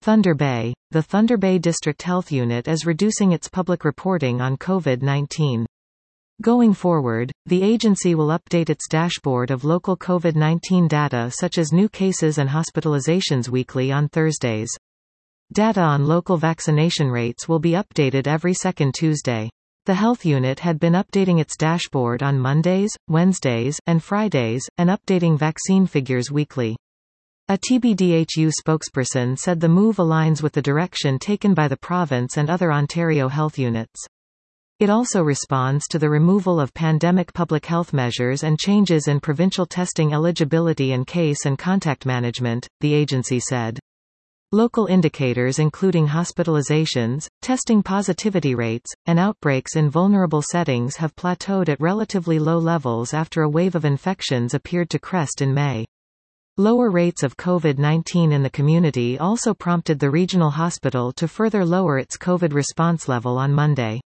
Thunder Bay. The Thunder Bay District Health Unit is reducing its public reporting on COVID-19. Going forward, the agency will update its dashboard of local COVID-19 data such as new cases and hospitalizations weekly on Thursdays. Data on local vaccination rates will be updated every second Tuesday. The health unit had been updating its dashboard on Mondays, Wednesdays, and Fridays, and updating vaccine figures weekly. A TBDHU spokesperson said the move aligns with the direction taken by the province and other Ontario health units. It also responds to the removal of pandemic public health measures and changes in provincial testing eligibility and case and contact management, the agency said. Local indicators including hospitalizations, testing positivity rates, and outbreaks in vulnerable settings have plateaued at relatively low levels after a wave of infections appeared to crest in May. Lower rates of COVID-19 in the community also prompted the regional hospital to further lower its COVID response level on Monday.